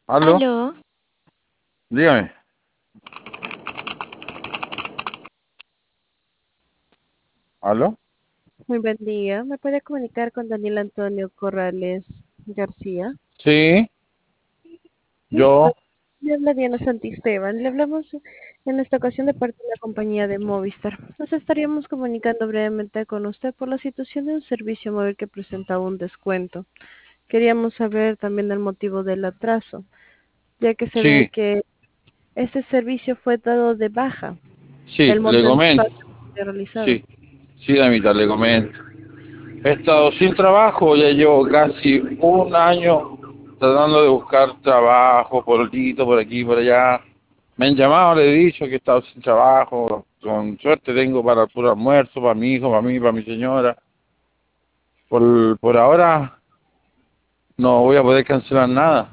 ¿Aló? Aló, Dígame. ¿Aló? muy buen día. ¿Me puede comunicar con Daniel Antonio Corrales García? Sí, Sí, yo. le habla Diana Santisteban. Le hablamos en esta ocasión de parte de la compañía de Movistar. Nos estaríamos comunicando brevemente con usted por la situación de un servicio móvil que presentaba un descuento. Queríamos saber también el motivo del atraso, ya que se ve Sí, que este servicio fue dado de baja. sí, El le monto en total comento. que ha realizado. Sí, sí, damita, le comento. He estado sin trabajo, ya llevo casi un año tratando de buscar trabajo, por aquí, por allá. Me han llamado, le he dicho que he estado sin trabajo. Con suerte tengo para el puro almuerzo, para mi hijo, para mí, para mi señora. Por ahora no voy a poder cancelar nada.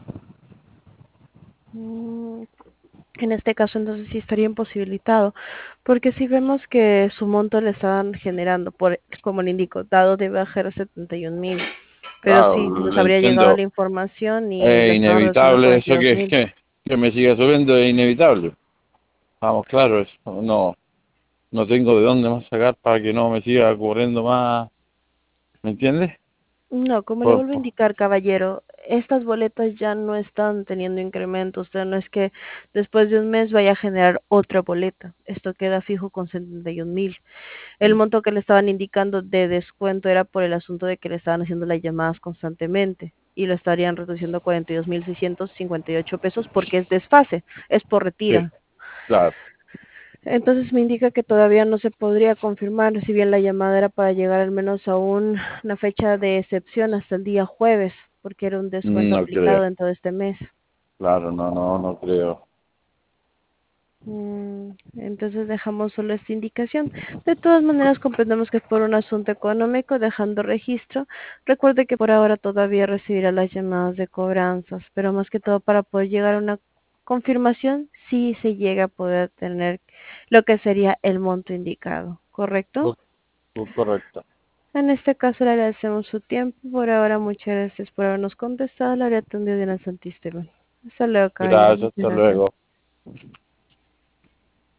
Mm, En este caso, entonces sí estaría imposibilitado, porque si vemos que su monto le estaban generando, como le indico, dado de baja era 71.000, pero Claro, sí nos le habría llegado entiendo. la información y le Es estaban reduciendo a inevitable cuarenta y eso dos mil. que me siga subiendo, es inevitable. Vamos, claro, eso. No, no tengo de dónde más sacar para que no me siga cubriendo más, ¿me entiendes? No, como le Por, vuelvo a por- indicar, caballero, estas boletas ya no están teniendo incrementos. O sea, no es que después de un mes vaya a generar otra boleta. Esto queda fijo con 71.000. El monto que le estaban indicando de descuento era por el asunto de que le estaban haciendo las llamadas constantemente y lo estarían reduciendo a 42.658 pesos porque es desfase, es por sí, retira. claro. Entonces me indica que todavía no se podría confirmar, si bien la llamada era para llegar al menos a una fecha de excepción hasta el día jueves, porque era un descuento No aplicado creo. dentro de este mes. Claro, no creo. Entonces dejamos solo esta indicación. De todas maneras, comprendemos que es por un asunto económico, dejando registro. Recuerde que por ahora todavía recibirá las llamadas de cobranzas, pero más que todo para poder llegar a una confirmación, si se llega a poder tener lo que sería el monto indicado, ¿correcto? Co- Correcto. En este caso le agradecemos su tiempo. Por ahora, muchas gracias por habernos contestado. La habría atendido de la Santísima. Hasta luego, caballero. Gracias, Muchas hasta gracias. luego.